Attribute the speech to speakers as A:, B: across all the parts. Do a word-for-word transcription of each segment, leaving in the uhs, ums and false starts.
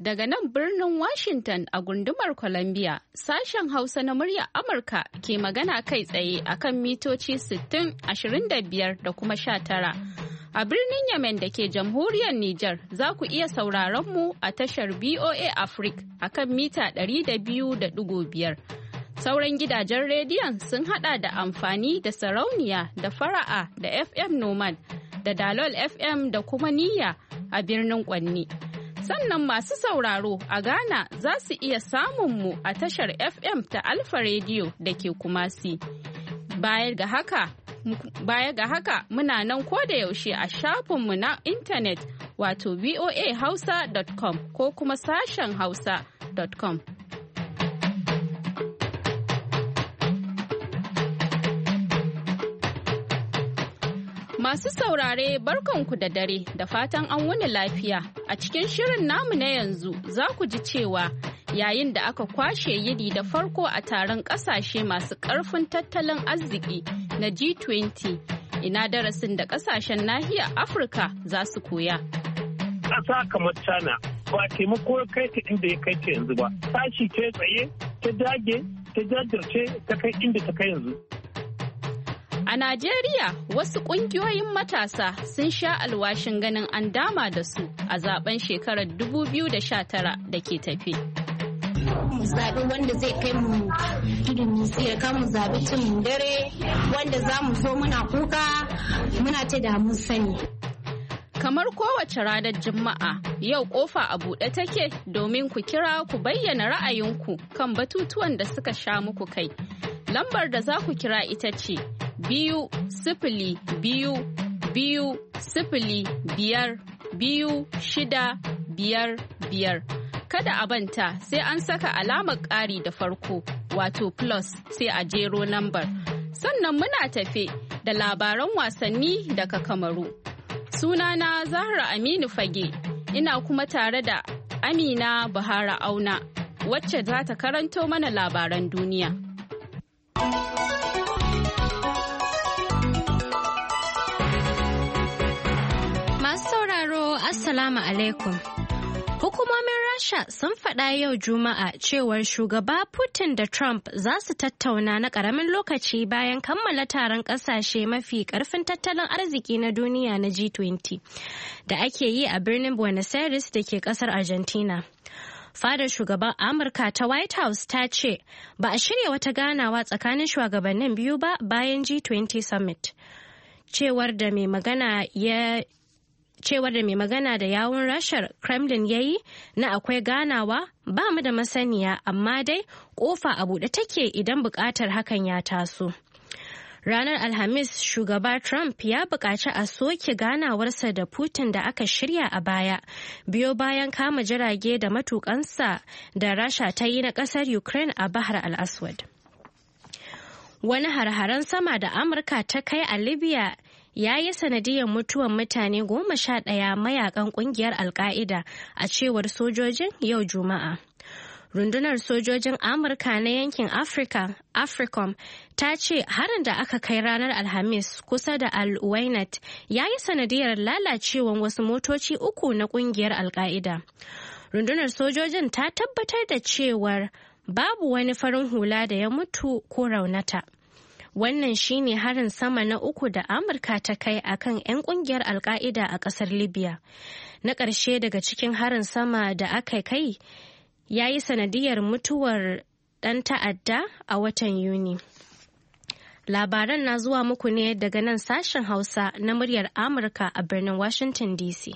A: daga nan birnin Washington a gundumar Columbia, sashen Hausa na muryar Amurka ke magana kai tsaye akan mitoci sittin, ashirin da biyar da kuma sha tara. A birnin Yemen da ke jamhuriyar Nijar za ku iya sauraron mu a tashar B O A Africa akan mita ɗari da biyu da ɗigo biyar. Sauran gidajen rediyon sun hada da amfani da sarauniya da fara'a da F M Nomad da Dalol F M da kuma Niyya a birnin Kwanni. Sannan masu sauraro a Ghana za su iya samun mu a tashar F M ta Alfa Radio da ke Kumasi. Baya ga haka, baya ga haka muna nan ko da yaushe a shafinmu na intanet wato v o a hausa dot com ko kuma sashen hausa dot com. Masu saurare barkanku da dare da fatan an wuni lafiya. A cikin shirin namu na yanzu za ku ji cewa yayin da aka kwashe yini da farko a taron ƙasashe masu ƙarfin tattalin arziki na G twenty, ina darasin da ƙasashen nahiyar Afirka za su koya.
B: Ƙasa kamar China ba taimako kai ta inda ya kai ta yanzu ba. Tashi ta tsaye, ta dage, ta jajirce ta kai inda ta kai yanzu.
A: A Najeriya, wasu ƙungiyoyin matasa sun sha alwashin ganin an dama da su a zaben shekarar dubu biyu da sha tara da ke tafe.
C: Mu zaɓi wanda zai kai mu tudun nisiyar kan mu zaɓi cin dare wanda za mu zo muna kuka muna ta da mun sani.
A: Kamar kowace ranar Juma'a, yau kofa a buɗe take domin ku kira ku bayyana ra'ayinku kan batutuwan da suka sha muku kai. Lambar da za ku kira ita ce biyu sifili biyu biyu sifili biyar biyu shida biyar biyar. Kada a banta sai an saka alamar ƙari da farko wato plus sai a jero lambar. Sannan muna tafe da labaran wasanni daga Kamaru. Sunana Zahra Aminu Fage, ina kuma tare da Amina Bahara Auna wacce za ta karanto mana labaran duniya.
D: Assalamu alaikum. Hukumomin Rasha sun faɗa yau Juma'a cewar shugaba Putin da Trump za su tattauna na ƙaramin lokaci bayan kammala taron ƙasashe mafi ƙarfin tattalin arziki na duniya na G twenty da ake yi a birnin Buenos Aires da ke ƙasar Argentina. Fadar shugaban Amurka ta White House ta ce ba a shirya wata ganawa tsakanin shugabannin biyu ba bayan G twenty Summit. Cewar da mai magana ya cewar da mai magana da yawun rashar Kremlin ya yi na akwai ganawa ba mu da masaniya amma dai kofa a buɗe take idan buƙatar hakan ya taso. Ranar Alhamis shugaba Trump ya buƙaci a soke ganawarsa da Putin da aka shirya a baya biyo bayan kama jirage da matukansa da Rasha ta yi na ƙasar Ukraine a Bahar al-Aswad. Wani har-haren sama da Amurka ta kai a Libya ya yi sanadiyar mutuwar mutane goma sha ɗaya mayakan ƙungiyar Al-Qaida a cewar sojojin yau Juma'a. Rundunar sojojin Amurka na yankin Afrika, AFRICOM, ta ce harin da aka kai ranar Alhamis kusa da Al-Uwainat ya yi sanadiyar lalacewar wasu motoci uku na ƙungiyar Al-Qaida. Rundunar sojojin ta tabbatar da cewar babu wani farin hula da ya mutu ko raunata. Wannan shine harin sama na uku da Amurka ta kai akan 'yan kungiyar Al-Qaida a ƙasar Libya. Na ƙarshe daga cikin harin sama da aka kai ya yi sanadiyar mutuwar ɗan ta'adda a watan Yuni. Labaran na zuwa muku ne daga nan sashen Hausa na muryar Amurka a birnin Washington D C.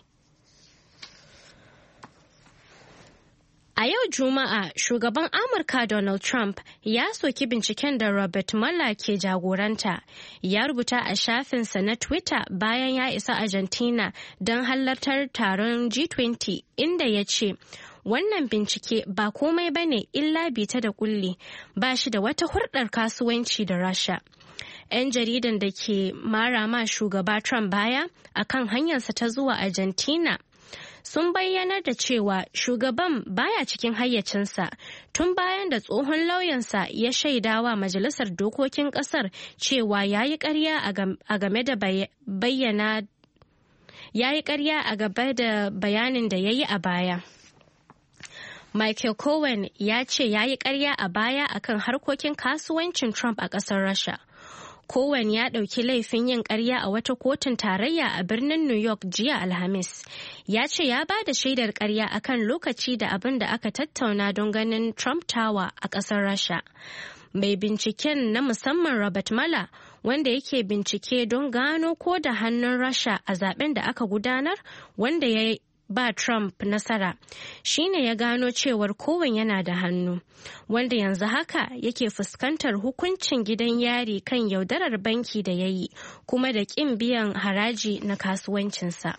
D: A yau Juma'a, shugaban Amurka Donald Trump ya soki binciken da Robert Mueller ke jagoranta. Ya rubuta a shafinsa na Twitter bayan ya isa Argentina don halartar taron G twenty inda ya ce, wannan bincike ba komai ba ne illa bita da kulli, ba shi da wata hurɗar kasuwanci da Rasha. 'Yan jaridan da ke mara ma shugaba Trump baya akan hanyarsa ta zuwa Argentina sun bayyanar da cewa shugaban baya cikin hayyacinsa tun bayan da tsohon lauyansa ya shaidawa majalisar dokokin kasar cewa ya yi ƙarya a game da bayyana ya yi ƙarya a gaba da bayanin da ya yi a baya. Michael Cohen ya ce ya yi ƙarya a baya akan harkokin kasuwancin Trump a ƙasar Rasha. Cohen ya ɗauki laifin yin ƙarya a wata kotun tarayya a birnin New York jiya Alhamis. Ya ce ya ba da shaidar ƙarya akan lokaci da abin da aka tattauna don ganin Trump Tower a ƙasar Rasha. Mai binciken na musamman Robert Mueller, wanda yake bincike don gano ko da hannun Rasha a zaben da aka gudanar, wanda ya ba Trump nasara, shine ya gano cewar Cohen yana da hannu, wanda yanzu haka yake fuskantar hukuncin gidan yari kan yaudarar banki da ya yi kuma da ƙin biyan haraji na kasuwancinsa.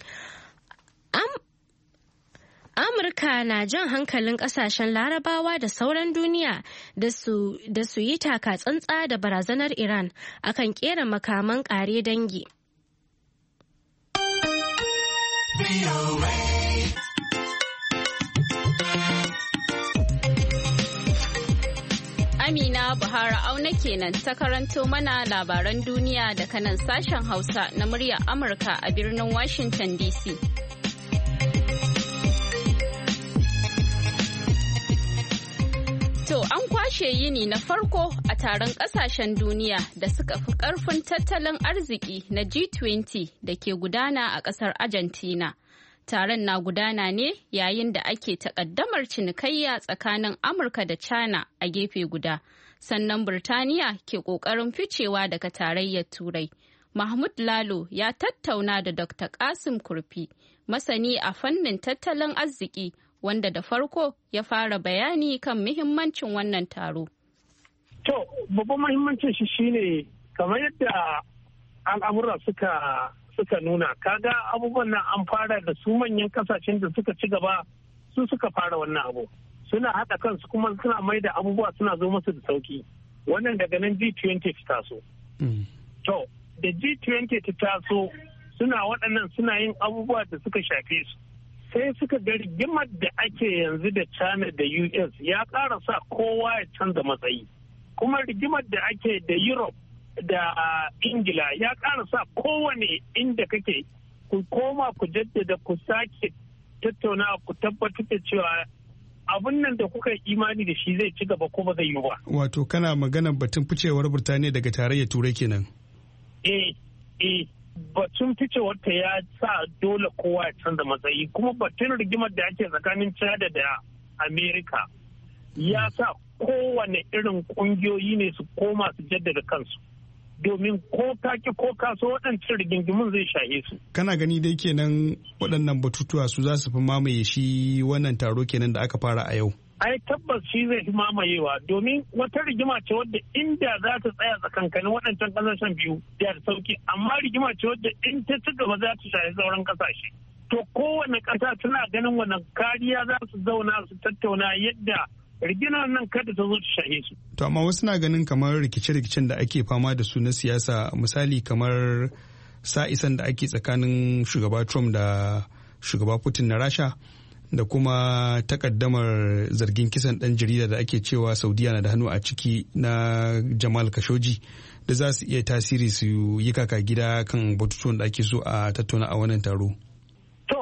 D: Amurka na jan hankalin kasashen Larabawa da sauran duniya da su yi taka tsantsa da barazanar Iran akan kera makaman ƙare dangi.
A: Amina Buhari Auna kenan ta karanto mana labaran duniya daga nan sashen Hausa na muryar Amurka a birnin Washington D C. To an kwashe yini na farko a taron kasashen duniya da suka fi karfin tattalin arziki na G twenty da ke gudana a kasar Argentina. Taron na gudana ne yayin da ake takaddamar cinikayya tsakanin Amurka da China a gefe guda. Sannan Birtaniya ke kokarin ficewa daga tarayyar Turai. Mahmud Lalo ya tattauna da Doctor Kasim Kurfi, masani a fannin tattalin arziki, wanda da farko ya fara bayani kan muhimmancin wannan taro.
B: To, babban muhimmancin shi shine kamar yadda al'amura suka suka nuna, kaga abubuwan nan an fara da su manyan kasashen da suka ci gaba, su suka fara wannan abu. Suna haɗa kansu kuma suna mai da abubuwa suna zo musu da sauki. Wannan daga nan G twenty ta taso. To, da G twenty ta taso suna waɗannan suna yin abubuwa da suka shafe su. Sai suka ga rigimar da ake yanzu da China da U S ya ƙara sa kowa ya canza matsayi. Kuma rigimar da ake da Europe da Ingila ya ƙara sa kowane inda kake ku koma ku jaddada ku sake tattauna ku tabbatar da cewa abin nan da kuka yi imani da shi zai ci gaba ko ba zai yi ba. Wato kana maganar batun ficewar Birtaniya daga tarayyar Turai kenan. Eh, eh. Batun ficewarta ya sa dole kowa ya canza matsayi, kuma batun rigimar da ake tsakanin Chad da Amerika ya sa kowane irin kungiyoyi ne su koma su jaddada kansu, domin ko kaki ko kaso waɗancan rigingimun zai shahe su. Kana gani dai kenan waɗannan batutuwa su za su fi mamaye shi wannan taro kenan da aka fara a yau. Ai tabbas shi zai fi mamayewa, domin wata rigima ce wadda inda za ta tsaya tsakankanin waɗancan ƙasashen biyu da sauki, amma rigima ce wadda in ta ci gaba za ta shafi sauran ƙasashe. To kowane ƙasa tana ganin wannan kariya za su zauna su tattauna yadda rigimar nan kada ta zo ta shahe su. To amma wasu na ganin kamar rikice-rikicen da ake fama da su na siyasa, misali kamar sa'isan da ake tsakanin shugaba Trump da shugaba Putin na Rasha, da kuma takaddamar zargin kisan ɗan jarida da ake cewa Saudiya na da hannu a ciki na Jamal Khashoggi, da za su iya tasiri su yi kaka gida kan batutuwan da ake so a tattauna a wannan taro. To,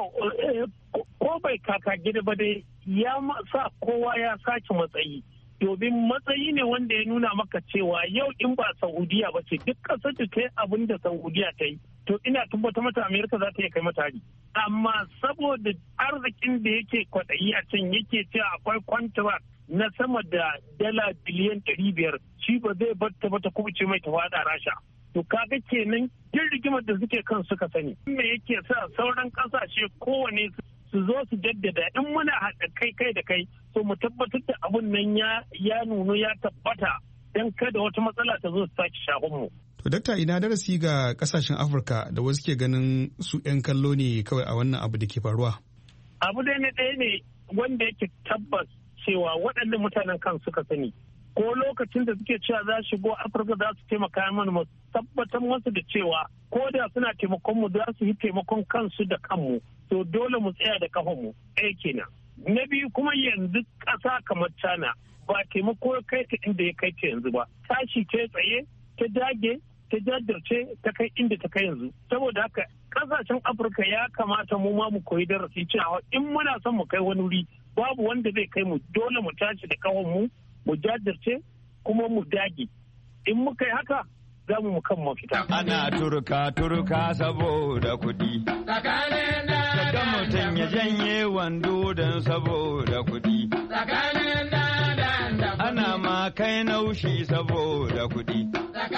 B: ko bai kaka gida ba dai ya sa kowa ya sake matsayi, domin matsayi ne wanda ya nuna maka cewa yau in ba Saudiya ba ce duk ƙasar da ta yi abin da Saudiya ta yi, to ina tabbata mata Amerika za ta iya kai mata hari. Amma saboda arzikin da yake kwaɗayi a can yake cewa akwai contract na sama da dala biliyan ɗari biyar, shi ba zai batta ba ta kubuce mai ta faɗa Rasha. To kaga kenan duk rigimar da suke kan suka sani. Me yake sa sauran ƙasashe kowane su zo su jaddada in muna haɗa kai kai da kai, so mu tabbatar da abun nan ya nunu ya tabbata don kada wata matsala ta zo su sake shafin mu. To dakta, ina darasi ga kasashen Afirka da wasu ke ganin su 'yan kallo ne kawai a wannan abu da ke faruwa? Abu dai na ɗaya ne wanda yake tabbas cewa waɗannan mutanen kan suka sani. Ko lokacin da suke cewa za su shigo Afirka za su taimaka mana, mu tabbatar musu da cewa ko da suna taimakon mu za su yi taimakon kansu da kanmu. To dole mu tsaya da kafanmu ɗaya kenan. Na biyu kuma yanzu ƙasa kamar China ba taimako kai ta inda ya kai ta yanzu ba. Tashi ta tsaye, ta dage, ta jajirce ta kai inda ta kai yanzu. Saboda haka kasashen Afirka ya kamata mu ma mu koyi darasi cewa in muna son mu kai wani wuri babu wanda zai kai mu, dole mu tashi da kawon mu mu jajirce kuma mu dage. In muka yi haka za mu kan mafita.
E: Ana turka turka saboda kuɗi. Daga mutum ya janye wando don saboda kuɗi. Ana ma kai naushi saboda kuɗi.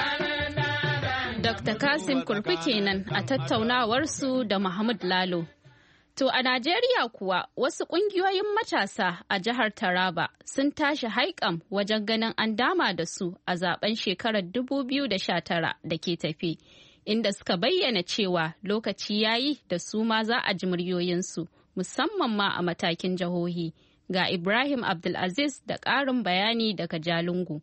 A: Dokta Kasim Kurfi kenan a tattaunawarsu da Mahmud Lalo. To a Najeriya kuwa wasu ƙungiyoyin matasa a jihar Taraba sun tashi haikam wajen ganin an dama da su a zaben shekarar dubu biyu da sha tara da ke tafi, inda suka bayyana cewa lokaci yayi da su ma za a ji muryoyinsu musamman ma a matakin jihohi. Ga Ibrahim Abdulaziz da ƙarin bayani daga Jalingo.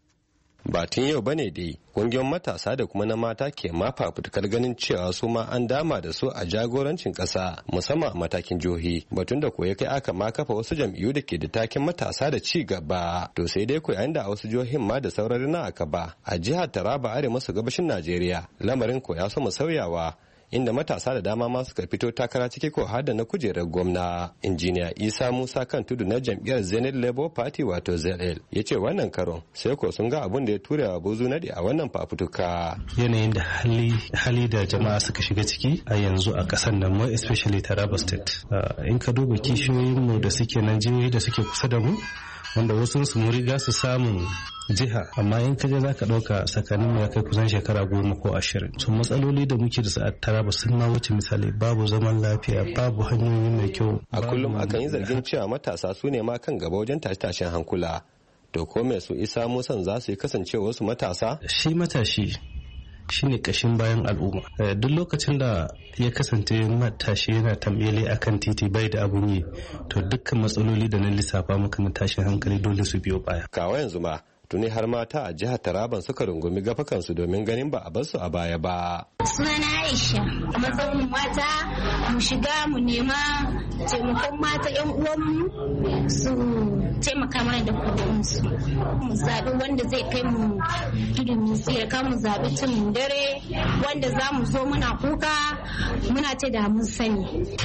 F: Ba tun yau bane dai kungiyoyin matasa da kuma na mata ke ma fafutukar ganin cewa su ma an dama da su a jagorancin kasa musamman a matakin jihohi, batun da koya kai aka ma kafa wasu jam'iyyu da ke da takin matasa da ci gaba. To sai dai ko yayin da a wasu jihohin ma da saurari na aka ba a jihar Taraba arewa maso gabashin Najeriya lamarin ko ya so mu sauyawa, inda matasa da dama ma suka fito takara ciki ko har da na kujerar gwamna. Injiniya Isa Musa kan tudu na jam'iyyar Zenith Labour Party wato Z L ya ce wannan karon sai ko sun ga abun da ya ture wa buzu nadi a wannan fafutuka.
G: Yanayin da hali hali da jama'a suka shiga ciki a yanzu a kasar nan mu especially Taraba State. In ka duba kishiyoyin mu da suke nan jihohi da suke kusa da mu wanda wasu su mu riga su samun jiha, amma in kaje zaka dauka tsakanin mu ya kai kusan shekara goma ko ashirin. To matsaloli da muke da su a Taraba sun ma wuce misali, babu zaman lafiya, babu hanyoyi mai kyau.
F: A kullum akan yi zargin cewa matasa su ne ma kan gaba wajen tashe-tashen hankula. To ko me su Isa Musan za su yi kasancewa wasu matasa?
G: Shi matashi shine kashin bayan al'umma. Duk lokacin da ya kasance matashi yana tambele akan titi bai da abun yi, to dukkan matsaloli da na lissafa maka na tashin hankali dole su biyo baya.
F: Kawo yanzu ma tuni har mata a jihar Taraban suka rungumi gafakansu domin ganin ba a bar su a baya ba.
C: Sunana Aisha, a matsayin mata mu shiga mu nema taimakon mata yan uwanmu su taimaka mana da kudinsu. Mu zaɓi wanda zai kai mu tudun misira, ka mu zaɓi tumin dare wanda za mu zo muna kuka muna ce da mun sani.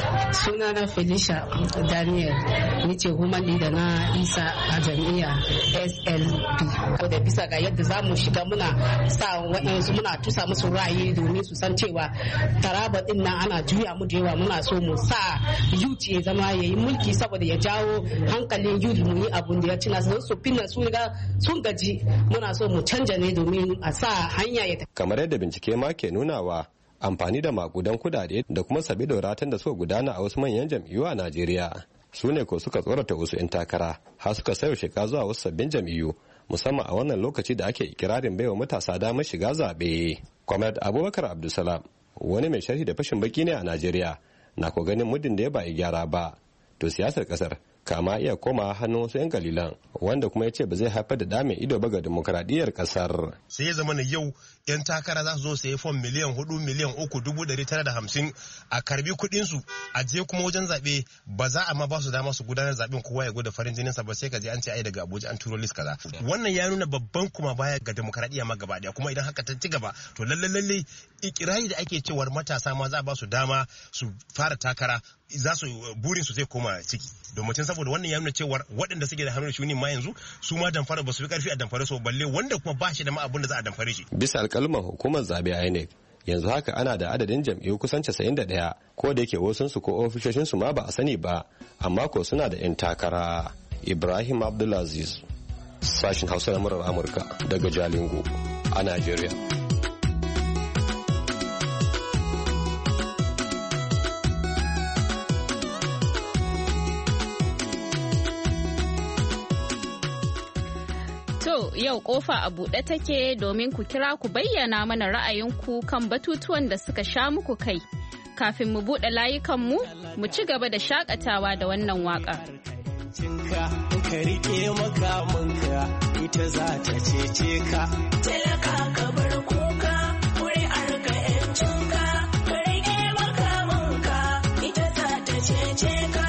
H: Sunana Felicia Daniel, ni ce woman leader na Isa a jam'iyya S L P. Da bisa ga yadda za mu shiga muna sa waɗansu muna tusa musu ra'ayi domin su san cewa Taraba din nan ana juya mu da yawa, muna so mu sa youth ya zama ya yi mulki saboda ya jawo hankalin youth mu yi abun da ya ci nasu su finna su riga sun gaji, muna so mu canja ne domin a sa hanya ya.
F: Kamar yadda bincike ma ke nunawa, amfani da makudan kudade da kuma sabi da ratan da suka gudana a wasu manyan jam'iyyu a Najeriya su ne ko suka tsorata wasu 'yan takara har suka sayo sheka zuwa wasu sabbin jam'iyyu, musamman a wannan lokaci da ake ikirarin baiwa matasa damar shiga zaɓe. Comrade Abubakar Abdulsalam, wani mai sharhi da fashin baki ne a Najeriya, na ko ganin muddin da ya ba gyara ba to siyasar kasar kama iya koma hannun wasu 'yan kalilan, wanda kuma ya ce ba zai haifar da damin ido ba ga demokaradiyyar kasar.
I: Sai ya zama na yau 'yan takara za su zo sayi fom miliyan hudu miliyan uku dubu dari tara da hamsin a karbi kuɗin su a je kuma wajen zaɓe ba za a ma ba su dama su gudanar zaɓen kowa ya gwada farin jinin sa ba, sai ka je an ce ai daga Abuja an turo list kaza. Wannan ya nuna babban kuma baya ga demokaradiyya ma gaba daya, kuma idan haka ta ci gaba to lalle lalle ikirari da ake cewar matasa ma za a ba su dama su fara takara za su burin su zai koma ciki, domin saboda wannan ya nuna cewar waɗanda suke da hannun shuni ma yanzu su ma damfara ba su fi karfi a damfare su, balle wanda kuma ba shi da ma abun da za a damfare shi.
F: Bisa alƙalman hukumar zabe I N E C yanzu haka ana da adadin jam'iyyu kusan casa'in da ɗaya, ko da yake wasun su ko ofishoshin su ma ba a sani ba, amma ko suna da 'yan takara. Ibrahim Abdulaziz, sashin Hausa na murar Amurka daga Jalingo a Najeriya.
A: Yau kofa a buɗe take domin ku kira ku bayyana mana ra'ayinku kan batutuwan da suka sha muku kai. Kafin mu buɗe layukanmu, mu ci gaba da shakatawa da wannan waƙa.
J: Ka riƙe makamanka ita za ta cece ka. Talaka ka bar kuka, ƙuri'ar ka 'yancinka. Ka riƙe makamanka ita za ta cece ka.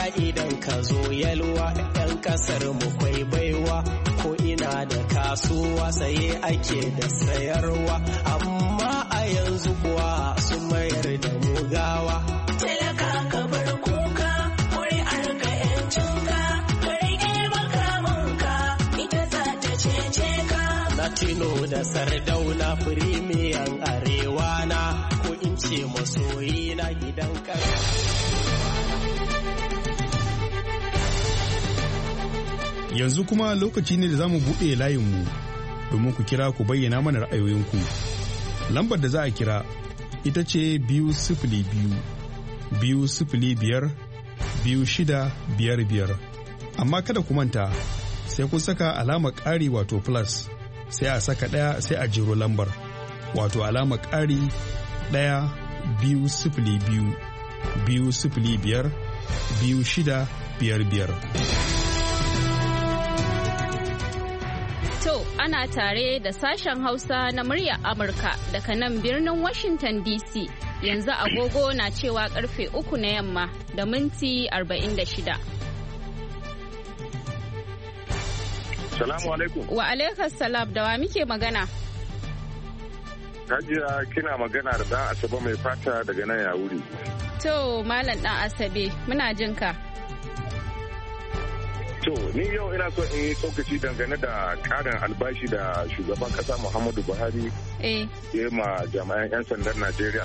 J: idan ka zo yalwa yan kasar mu kwai baiwa ko ina da kasuwa saye ake da sayarwa amma a yanzu kuwa sun mayar da mugawa talaka ka bar kuka kuri'ar ka yancinka ka rike makamanka ita za ta cece ka latino da sardauna firimiyan arewa na ko in ce masoyi na gidan kasa.
K: Yanzu kuma lokaci ne da za mu buɗe layinmu domin ku kira ku bayyana mana ra'ayoyinku. Lambar da za a kira ita ce biyu sifili biyu, biyu sifili biyar, biyu shida biyar biyar. Amma kada ku manta sai kun saka alamar ƙari wato plus sai a saka ɗaya sai a jero lambar wato alamar ƙari ɗaya biyu sifili biyu, biyu sifili biyar, biyu shida biyar biyar.
A: To, ana tare da sashen Hausa na muryar Amurka daga nan birnin Washington D C. Yanzu agogo na cewa karfe uku na yamma da minti arba'in da shida.
L: Salamu alaikum.
A: Wa alaikas salam, da wa muke magana?
L: Hajiya kina magana da dan Asabe mai fata daga nan Yawuri.
A: To, Malam dan Asabe, muna jin ka.
L: To, ni yau ina so in yi tsokaci dangane da karin albashi da shugaban kasa Muhammadu Buhari ya ma jami'an 'yan sandan Najeriya.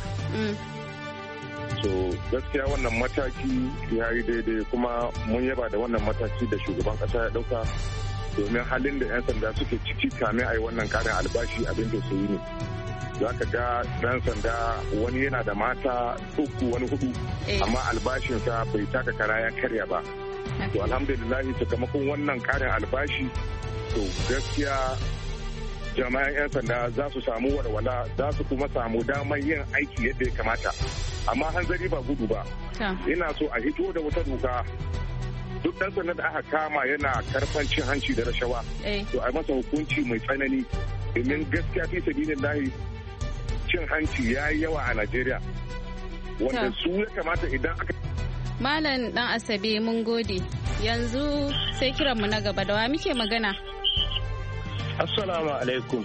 L: So, gaskiya wannan mataki ya yi daidai kuma mun yaba da wannan mataki da shugaban kasa ya dauka domin halin da 'yan sanda suke ciki kamin a yi wannan karin albashi abin da su yi ne. Za ka ga ɗan sanda wani yana da mata uku wani hudu amma albashinsa bai taka kara ya karya ba. To alhamdulillahi sakamakon wannan karin albashi to gaskiya jama'an 'yan sanda za su samu walwala za su kuma samu damar yin aiki yadda ya kamata amma hanzari ba gudu ba. Ina so a hito da wata doka duk ɗan sanda da aka kama yana karfan cin hanci da rashawa to a masa hukunci mai tsanani domin gaskiya fi sabilillahi cin hanci ya yi yawa a Najeriya wanda su ya kamata idan aka
A: Malam dan Asabe mun gode. Yanzu sai kiranmu na gaba da wa muke magana.
L: Assalamu alaikum.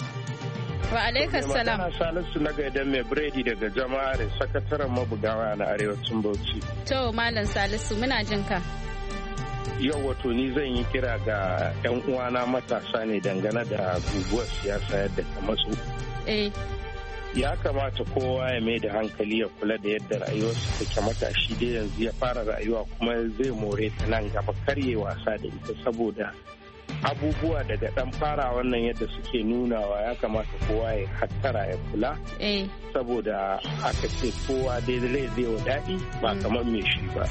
A: Wa alaikas salam.
L: Magana Salisu na gaidan mai biredi daga jama'ar sakataren mabugawa na arewacin Bauchi.
A: To Malam Salisu muna jin ka.
L: Yau wato ni zan yi kira ga 'yan uwana matasa ne dangane da guguwar siyasa yadda ta matsu.
A: Eh.
L: Ya kamata kowa ya mai da hankali ya kula da yadda rayuwarsa take matashi dai yanzu ya fara rayuwa kuma zai more ta nan gaba karye wasa da ita saboda abubuwa daga dan fara wannan yadda suke nunawa ya kamata kowa ya hattara ya kula saboda aka ce kowa daidai zai wa daɗi ba kamar mai shi ba.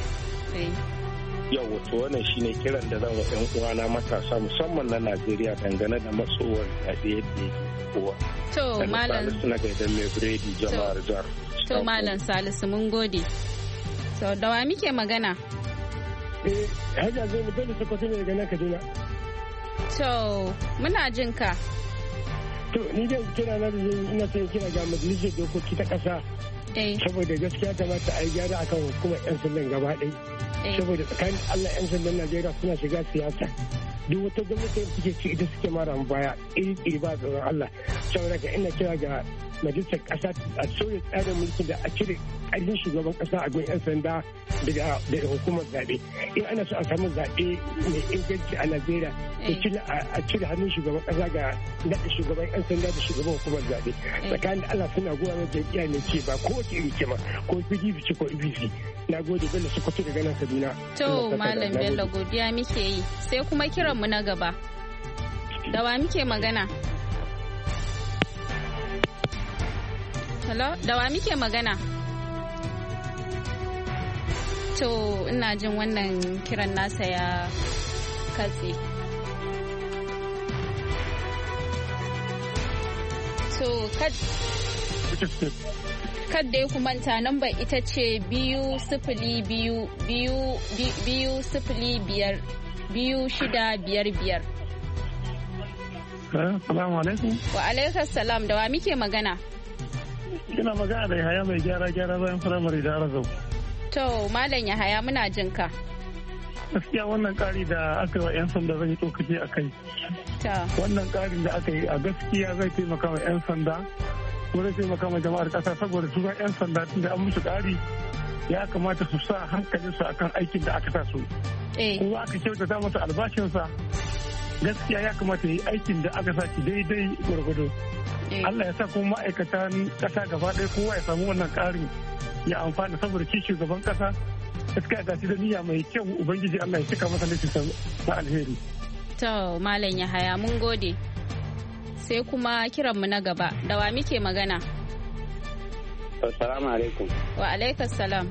L: Yau wato wannan shine kiran da zan wa 'yan uwana matasa musamman na Najeriya dangane da matsowar yaɗe yadda yake kowa.
A: To Malam
L: na gaidan mai biredi jama'ar jar.
A: To Malam Salisu mun gode. So da wa muke magana?
B: Eh, Hajiya zai mutum da Sokoto ne daga nan Kaduna.
A: To muna jin ka.
B: To ni dai kira na da ina son kira ga majalisar dokoki ta ƙasa. Saboda gaskiya kamata a yi gyara akan hukumar 'yan sandan gaba ɗaya. Saboda tsakanin Allah 'yan sandan Najeriya suna shiga siyasa. Duk wata gwamnati da suke ci ita suke mara baya iri ba tsoron Allah. Saboda ka ina kira ga majalisar ƙasa a sauya tsarin mulkin da a cire ƙarfin shugaban ƙasa a gun 'yan sanda daga hukumar zaɓe. In ana so a samu zaɓe mai inganci a Najeriya a cire hannun shugaban ƙasa ga naɗa shugaban 'yan sanda da shugaban hukumar zaɓe. Tsakanin Allah suna goya mai jam'iyya ne ce ba kowace iri ce ma ko P D P ce ko A P C. Na gode Bello Sokoto daga nan Kaduna.
A: To Malam Bello godiya muke yi sai kuma kiran mu na gaba. Da wa muke magana? Hello, da wa muke magana? To ina jin wannan kiran nasa ya katse. To kad kadda ya kumanta namba ita ce biyu sifili biyu biyu biyu sifili biyar biyu shida biyar biyar.
B: Salamu alaikum.
A: Wa alaikas salam, da wa muke magana?
B: Ina magana da Yahaya mai gyara gyara bayan firamare da Arazau.
A: To Malam Yahaya muna jin ka.
B: gaskiya wannan ƙari da aka yi wa 'yan sanda zai tsokace a kai. Wannan ƙarin da aka yi a gaskiya zai taimaka wa 'yan sanda ko zai taimaka wa jama'ar ƙasa saboda su 'yan sanda tun da an musu ƙari ya kamata su sa hankalinsu akan aikin da aka sa su. Kuma aka kyautata masa albashinsa gaskiya ya kamata yi aikin da aka sa shi daidai gwargwado. Allah ya sa kuma ma'aikatan ƙasa gaba ɗaya kowa ya samu wannan ƙarin ya amfana saboda shi shugaban ƙasa gaskiya ga shi da niyya mai kyau ubangiji Allah ya cika masa laifin na alheri.
A: To Malam Yahaya mun gode. Sai kuma kiran mu na gaba da wa muke magana?
M: Assalamu alaikum.
A: Wa alaikas salam.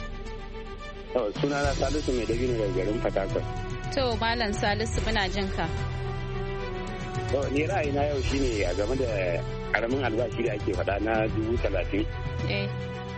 M: To suna na Salisu mai dabino daga garin Fatakwal.
A: To Malam Salisu muna jin ka.
M: To ni ra'ayina yau shine a game da karamin albashi da ake faɗa na dubu talatin.
A: Eh.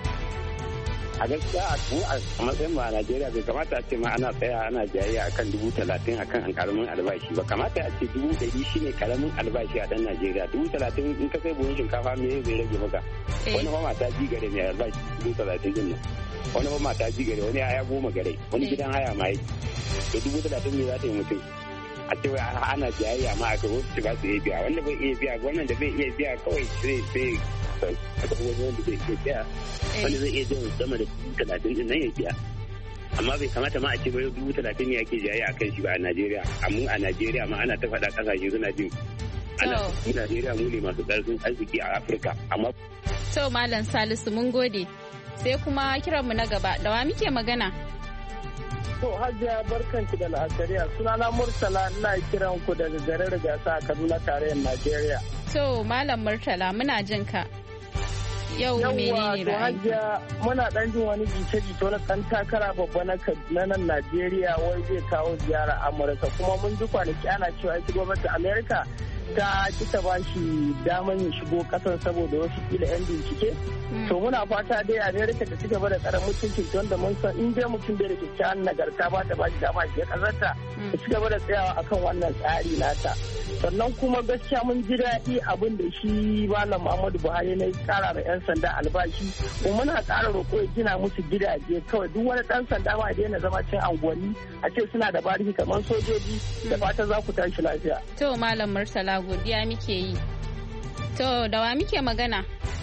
M: A gaskiya a matsayin ba a Najeriya bai kamata a ce ma ana tsaya ana jayayya akan dubu talatin akan karamin albashi ba, kamata a ce dubu ɗari shine karamin albashi a ɗan Najeriya. Dubu talatin in ka sai buhun shinkafa me zai rage maka? Wani ma mata ji gare mai albashi dubu talatin din nan. Wani ma mata ji gare, wani haya goma gare, wani gidan haya ma yake. To dubu talatin me za ta yi mutum? A ce wai ana jayayya ma aka wasu ba su iya biya, wanda bai iya biya, wannan da bai iya biya kawai sai sai wanda zai iya biya wanda zai iya biyan sama da dubu talatin din nan ya biya. Amma bai kamata ma a ce bai dubu talatin ne ake jayayya a kan shi ba a Najeriya. Amma a Najeriya ma ana ta faɗa ƙasashe suna jin ana su Najeriya mu ne masu ƙarfin arziki a Afirka. Amma
A: to Malam Salisu mun gode. Sai kuma kiranmu na gaba da wa muke magana?
N: To Hajiya barkanki da la'asariya, sunana Murtala, ina kiran ku daga garin Rigasa a Kaduna tarayyar Najeriya.
A: To Malam Murtala muna jin ka. Yau menene ra'ayi?
N: To Hajiya muna dan jin wani jita-jita na dan takara babba na nan Najeriya wai zai kawo ziyara Amurka, kuma mun ji kwanaki ana cewa ita gwamnatin Amerika ta kita ba shi daman ya shigo kasar saboda wasu kila 'yan bincike. To muna fata dai Amerika ta ci gaba da tsare mutuncin ta wanda mun san in dai mutum bai da kyakkyawan nagarta ba ta ba shi dama shi kasarta ta ci gaba da tsayawa akan wannan tsari nata. Sannan kuma gaskiya mun ji daɗi abin da shi Malam Muhammadu Buhari na kara da 'yan sanda albashi. Kuma muna ƙara roƙo ya gina musu gidaje kawai duk wani ɗan sanda ma daina zama cin anguwanni a ce suna da bariki kamar sojoji da fata za ku tashi lafiya.
A: To Malam Murtala godiya muke yi. To da wa muke magana?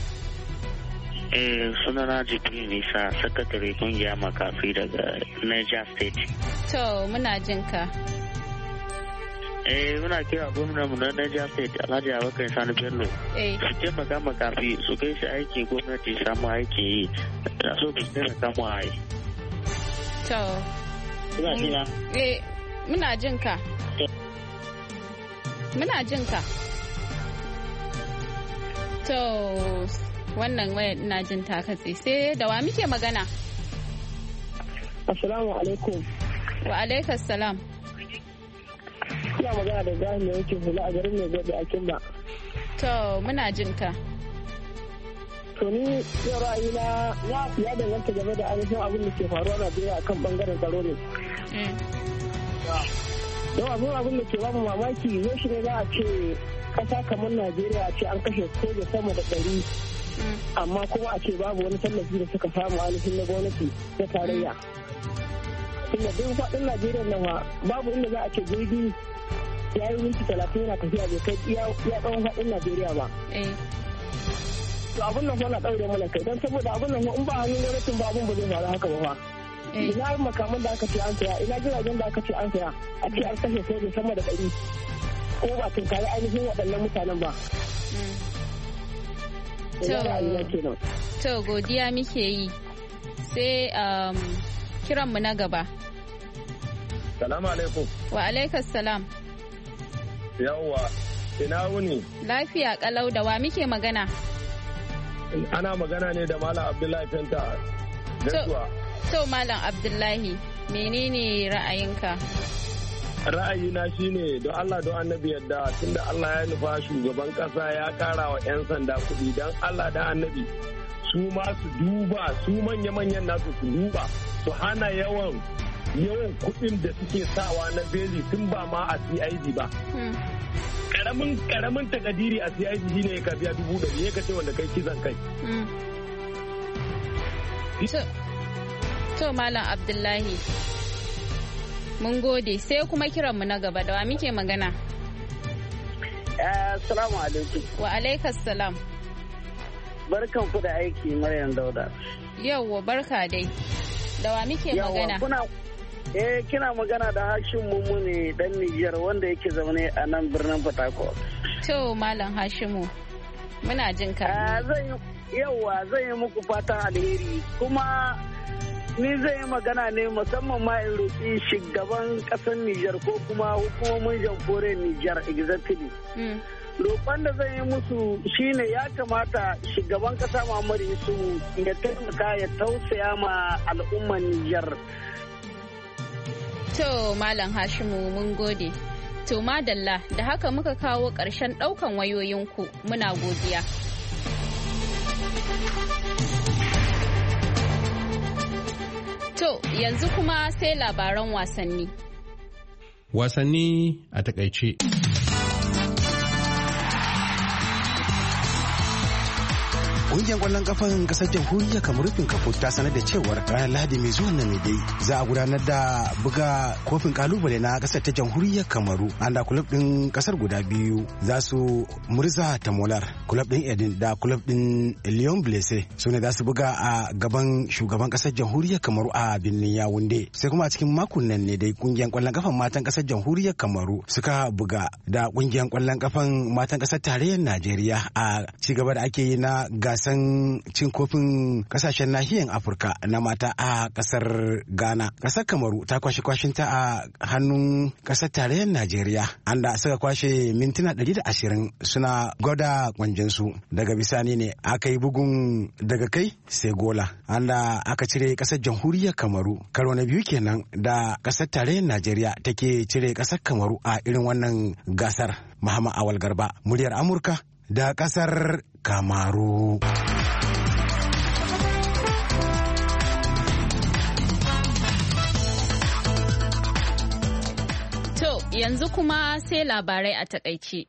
O: Eh, sunana Jibril Nisa, sakatare kungiya makafi daga Niger State.
A: To muna jin ka.
O: Eh, muna kira gwamnan mu na Niger State Alhaji Abubakar Sani Bello.
A: Eh.
O: Su taimaka makafi su kai shi aiki gwamnati samu aiki yi. Da so su taimaka mu a yi.
A: To.
O: Ina jina.
A: Eh, muna jin ka. Muna jin ka. To wannan wayar ina jin ta katse sai da wa muke magana?
N: Assalamu alaikum.
A: Wa alaikas salam.
N: Ina magana da Ibrahim ne yake hula a garin mai gobe a Kimba.
A: To muna jin ka.
N: To ni yau ra'ayina ya danganta game da ainihin abin da ke faruwa a Najeriya akan bangaren tsaro ne. Don abin abin da ke bamu mamaki yau shi ne za a ce kasa kamar Najeriya a ce an kashe soja sama da ɗari. Amma kuma a ce babu wani tallafi da suka samu ainihin na gwamnati na tarayya. Tunda duk faɗin Najeriya nan babu inda za a ce jirgi ya yi minti talatin yana tafiya bai kai iya tsawon faɗin Najeriya ba. To abin nan fa na ɗaure mana kai don saboda abin nan in ba hannun gwamnatin ba abin ba zai faru haka ba fa. Ina makaman da aka ce an saya, ina jiragen da aka ce an saya, a ce an kashe soja sama da ɗari. Ko ba tunkari ainihin waɗannan mutanen ba.
A: To godiya muke yi sai um, kiranmu na gaba.
L: Salamu alaikum.
A: Wa alaikas salam.
L: Yawwa, ina wuni?
A: Lafiya kalau da wa muke magana?
L: Ana magana ne da Malam Abdullahi Fenta.
A: To, to Malam Abdullahi, menene ra'ayinka?
L: Ra'ayina shine don Allah don annabi yadda tunda Allah ya nufa shugaban kasa ya kara wa 'yan sanda kuɗi don Allah da annabi su ma su duba su manya-manyan nasu su duba su hana yawan yawan kuɗin da suke sawa na beli tun ba ma a C I D ba. Karamin karamin takadiri a C I D shine ya biya dubu ɗari ya kace wanda kai kisan kai.
A: To Malam Abdullahi. Mun gode, sai kuma kiranmu na gaba da wa muke magana.
N: Assalamu alaikum.
A: Wa alaikas salam.
N: Barkan ku da aiki Maryam Dauda.
A: Yawwa barka dai. Da wa muke magana?
N: Kuna eh kina magana da Hashim Mummune dan Nijar wanda yake zaune a nan birnin Port Harcourt.
A: To Malam Hashimu. Muna jin ka.
N: Zan yawwa zan yi muku fatan alheri kuma ni zai yi magana ne musamman ma in roƙi shugaban ƙasar Nijar ko kuma hukumomin jamhuriyar Nijar exactly. Roƙon da zan yi musu shine ya kamata shugaban ƙasa Muhammadu Isu ya taimaka ya tausaya ma al'ummar Nijar.
A: To Malam Hashimu mun gode. To madalla da haka muka kawo ƙarshen ɗaukan wayoyinku muna godiya. To yanzu kuma sai labaran wasanni.
P: Wasanni a takaice.
Q: Ƙungiyar ƙwallon kafan ƙasar jamhuriyar Kamaru Finkafu ta sanar da cewar ranar Lahadi mai zuwan nan dai za a gudanar da buga kofin kalubale na ƙasar ta jamhuriyar Kamaru. An da kulub ɗin ƙasar guda biyu za su murza tamolar. Kulub ɗin Edin da kulub ɗin Lyon Blesse su ne za su buga a gaban shugaban ƙasar jamhuriyar Kamaru a birnin Yaounde. Sai kuma a cikin makon nan ne dai ƙungiyar ƙwallon kafan matan ƙasar jamhuriyar Kamaru suka buga da ƙungiyar ƙwallon kafan matan ƙasar tarayyar Najeriya a cigaba da ake yi na gas san cin kofin kasashen nahiyar Afirka na mata a kasar Ghana. Kasar Kamaru ta kwashe kwashinta a hannun kasar tarayyar Najeriya, anda suka kwashe mintuna ɗari da ashirin suna gwada kwanjinsu. Daga bisani ne aka yi bugun daga kai sai gola, anda aka cire kasar jamhuriyar Kamaru. Karo na biyu kenan da kasar tarayyar Najeriya take cire kasar Kamaru a irin wannan gasar. Muhammad Awal Garba, muryar Amurka da kasar Kamaru.
A: To yanzu kuma sai labarai a takaice.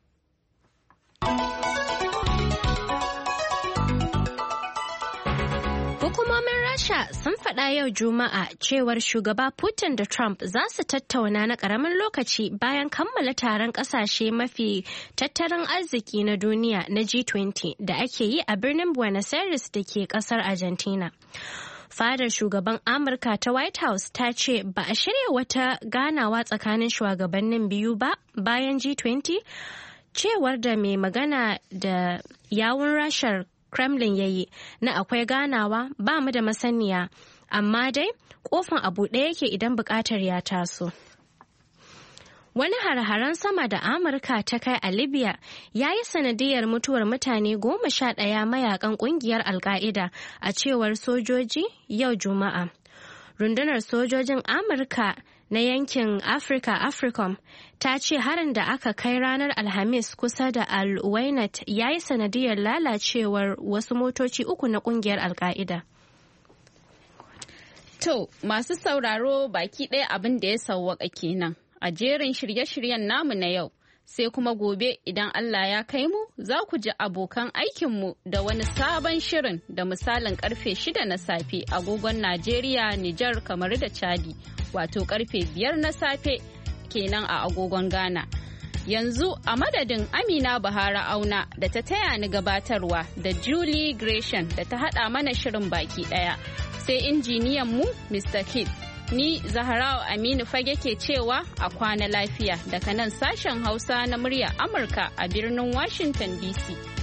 D: Hukumomin Rasha sun faɗa yau Juma'a cewar shugaba Putin da Trump za su tattauna na ƙaramin lokaci bayan kammala taron ƙasashe mafi tattalin arziki na duniya na G twenty da ake yi a birnin Buenos Aires da ke ƙasar Argentina. Fadar shugaban Amurka ta White House ta ce ba a shirya wata ganawa tsakanin shugabannin biyu ba bayan G twenty, cewar da mai magana da yawun Rashar Kremlin ya yi na akwai ganawa ba mu da masaniya, amma dai kofin a buɗe yake idan buƙatar ya taso. Wani har-haren sama da Amurka ta kai a Libya ya yi sanadiyar mutuwar mutane goma sha ɗaya mayakan ƙungiyar Al-Qaeda a cewar sojoji yau Juma'a. Rundunar sojojin Amurka na yankin Africa Africom ta ce harin da aka kai ranar Alhamis kusa da Al-Uwainat ya yi sanadiyar lalacewar wasu motoci uku na ƙungiyar Al-Qaeda.
A: To, masu sauraro baki ɗaya abin da ya sauwaka kenan a jerin shirye-shiryen namu na yau. Sai kuma gobe idan Allah ya kai mu za ku ji abokan aikinmu da wani sabon shirin da misalin karfe shida na safe agogon Najeriya, Nijar, Kamaru da Chadi, wato karfe biyar na safe kenan a agogon Ghana. Yanzu a madadin Amina Bahara Auna da ta taya ni gabatarwa da Julie Gresham da ta haɗa mana shirin baki ɗaya. Sai injiniyan mu Mister Kid. Ni Zaharau Aminu Fage ke cewa a kwana lafiya daga nan sashen Hausa na muryar Amurka a birnin Washington D C.